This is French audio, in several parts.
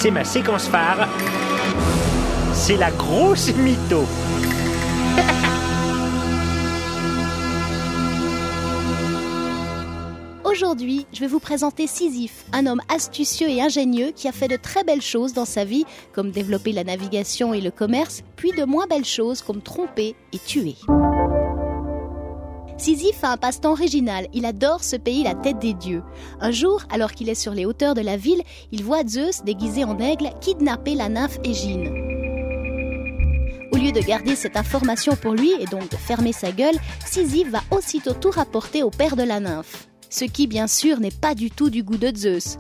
C'est ma séquence phare. C'est la grosse mytho. Aujourd'hui, je vais vous présenter Sisyphe, un homme astucieux et ingénieux qui a fait de très belles choses dans sa vie, comme développer la navigation et le commerce, puis de moins belles choses comme tromper et tuer. Sisyphe a un passe-temps original, il adore se payer la tête des dieux. Un jour, alors qu'il est sur les hauteurs de la ville, il voit Zeus, déguisé en aigle, kidnapper la nymphe Égine. Au lieu de garder cette information pour lui et donc de fermer sa gueule, Sisyphe va aussitôt tout rapporter au père de la nymphe. Ce qui, bien sûr, n'est pas du tout du goût de Zeus.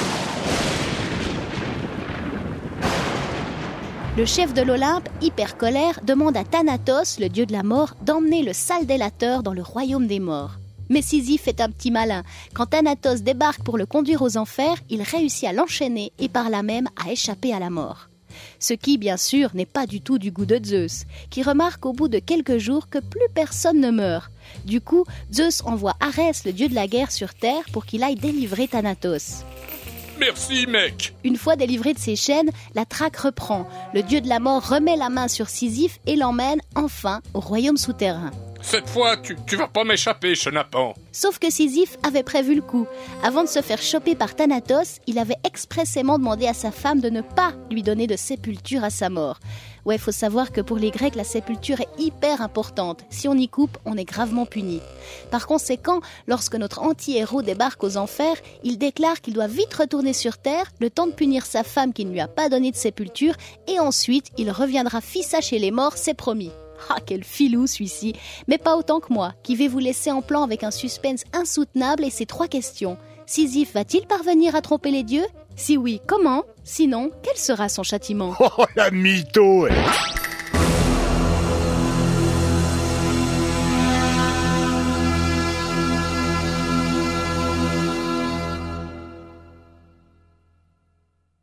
Le chef de l'Olympe, hyper colère, demande à Thanatos, le dieu de la mort, d'emmener le sale délateur dans le royaume des morts. Mais Sisyphe est un petit malin. Quand Thanatos débarque pour le conduire aux enfers, il réussit à l'enchaîner et par là même à échapper à la mort. Ce qui, bien sûr, n'est pas du tout du goût de Zeus, qui remarque au bout de quelques jours que plus personne ne meurt. Du coup, Zeus envoie Arès, le dieu de la guerre, sur Terre pour qu'il aille délivrer Thanatos. Merci, mec. Une fois délivré de ses chaînes, la traque reprend. Le dieu de la mort remet la main sur Sisyphe et l'emmène, enfin, au royaume souterrain. Cette fois, tu vas pas m'échapper, chenapan. Sauf que Sisyphe avait prévu le coup. Avant de se faire choper par Thanatos, il avait expressément demandé à sa femme de ne pas lui donner de sépulture à sa mort. Ouais, faut savoir que pour les Grecs, la sépulture est hyper importante. Si on y coupe, on est gravement puni. Par conséquent, lorsque notre anti-héros débarque aux enfers, il déclare qu'il doit vite retourner sur Terre, le temps de punir sa femme qui ne lui a pas donné de sépulture, et ensuite, il reviendra fissa chez les morts, c'est promis. Ah, quel filou celui-ci. Mais pas autant que moi, qui vais vous laisser en plan avec un suspense insoutenable et ces 3 questions. Sisyphe va-t-il parvenir à tromper les dieux ? Si oui, comment ? Sinon, quel sera son châtiment ? Oh, la mytho.